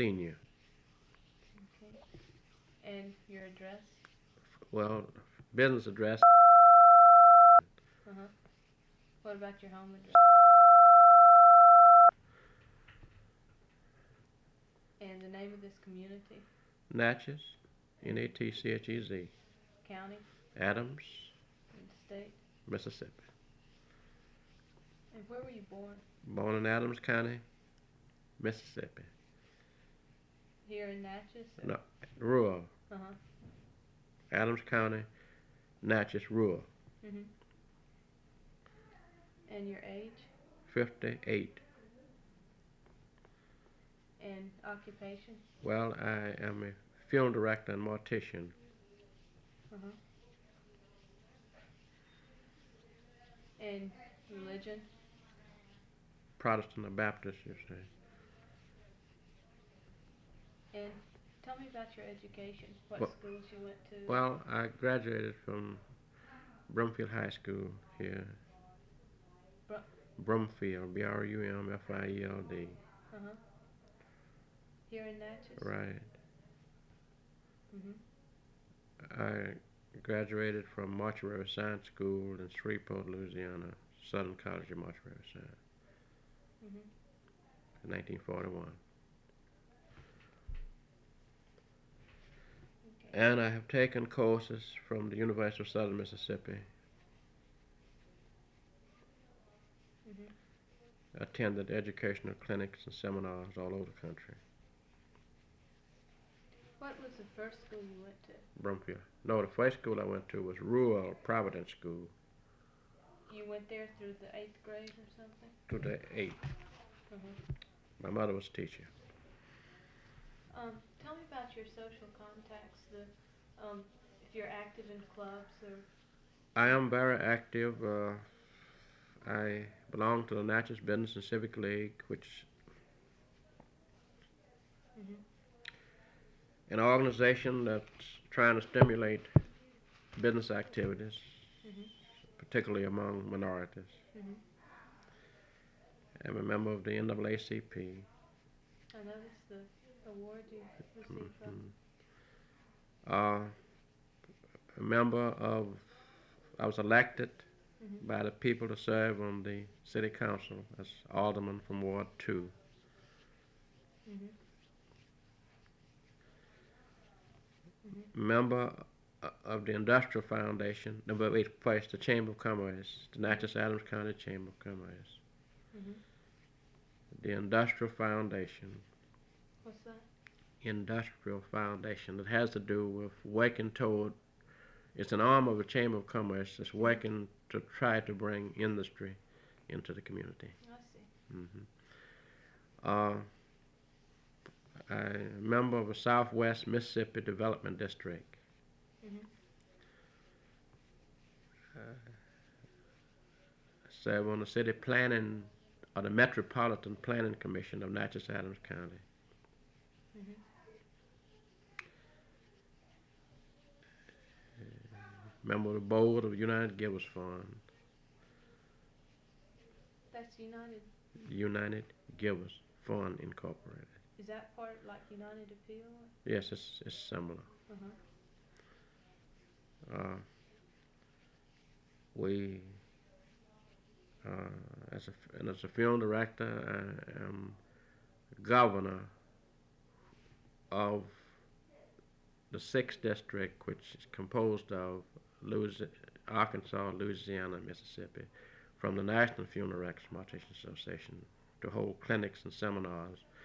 senior. Okay. And your address? Well, business address. Uh-huh. What about your home address? And the name of this community? Natchez, Natchez, County? Adams, And state? Mississippi. And where were you born? Born in Adams County, Mississippi. Here in Natchez? No, rural. Uh-huh. Adams County, Natchez, rural. Mm-hmm. And your age? 58. And occupation? Well, I am a film director and mortician. Uh-huh. And religion? Protestant or Baptist, you say. And tell me about your education. What Well, schools you went to? well, I graduated from Brumfield High School here. Br- Brumfield, Brumfield. uh-huh. Here in Natchez? Right. Mm-hmm. I graduated from Mortuary Science School in Shreveport, Louisiana, Southern College of Mortuary Science, Mm-hmm. in 1941. Okay. And I have taken courses from the University of Southern Mississippi, Mm-hmm. attended educational clinics and seminars all over the country. What was the first school you went to? Brumfield. No, the first school I went to was Rural Providence School, You went there through the 8th grade or something? to the 8th. Mm-hmm. My mother was a teacher. Tell me about your social contacts. If you're active in clubs or. I am very active. I belong to the Natchez Business and Civic League, which Mm-hmm. an organization that's trying to stimulate business activities, Mm-hmm. particularly among minorities. Mm-hmm. I'm a member of the NAACP. I noticed the award you received from. Mhm. Uh, a member of, I was elected Mm-hmm. by the people to serve on the city council as alderman from Ward 2. Mm-hmm. Mm-hmm. Member of the Industrial Foundation, number 8 place, the Chamber of Commerce, the Natchez Adams County Chamber of Commerce. Mm-hmm. The Industrial Foundation. What's that? Industrial Foundation that has to do with working toward, it's an arm of the Chamber of Commerce that's working to try to bring industry into the community. I see. Hmm I'm a member of the Southwest Mississippi Development District. Mm-hmm. Uh, serve on the city planning or the Metropolitan Planning Commission of Natchez Adams County. Mm-hmm. Member of the board of United Givers Fund. That's United. United Givers Fund Incorporated. Is that part like United Appeal? Yes, it's similar. Uh-huh. Uh, we, as a film director, I am governor of the 6th district, which is composed of Arkansas, Louisiana, Mississippi, from the National Funeral Directors Mortician Association to hold clinics and seminars